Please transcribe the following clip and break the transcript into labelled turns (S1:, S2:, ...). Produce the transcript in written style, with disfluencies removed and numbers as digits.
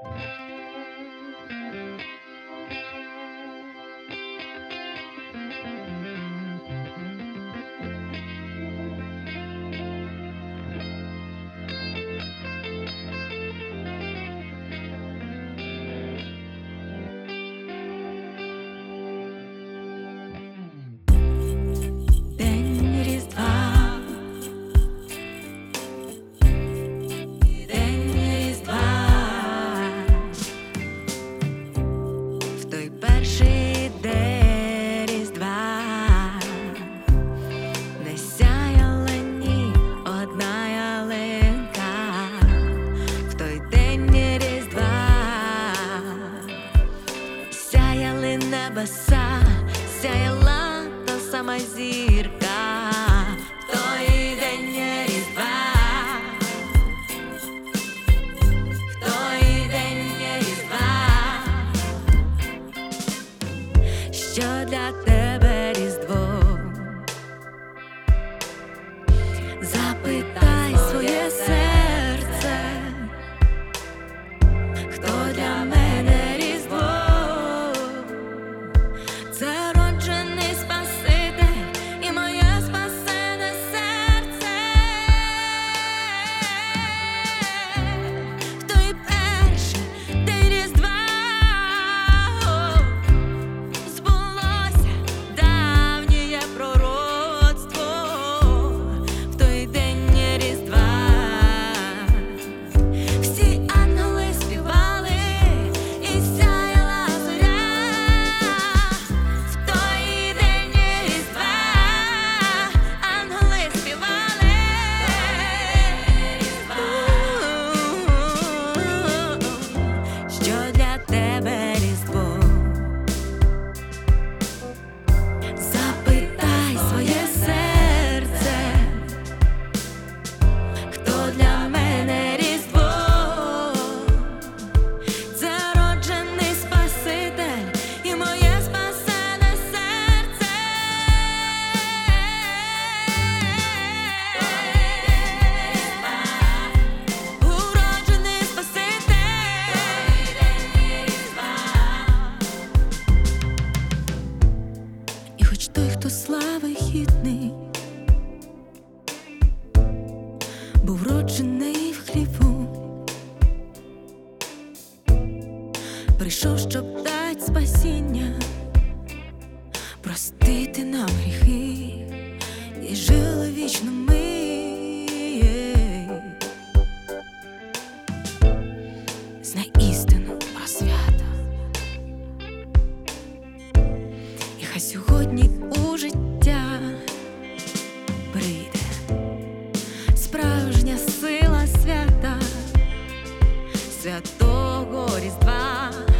S1: Перший день Різдва не сяяла ні одна ялинка. В той день Різдва сяяли небеса, сяяла та сама зірка. В той день Різдва, в той день Різдва, що для тебе Різдво? Запитай своє серце, хто для мене Різдво? Це роджений Спаситель і моє спасене серце. В той перший день Різдва той, хто слави гідний, був роджений в хліву, прийшов, щоб дать спасіння, простити нам гріхи і жили вічно ми. Знай істину про свята, і хай сьогодні у життя прийде справжня сила свята, святого Різдва.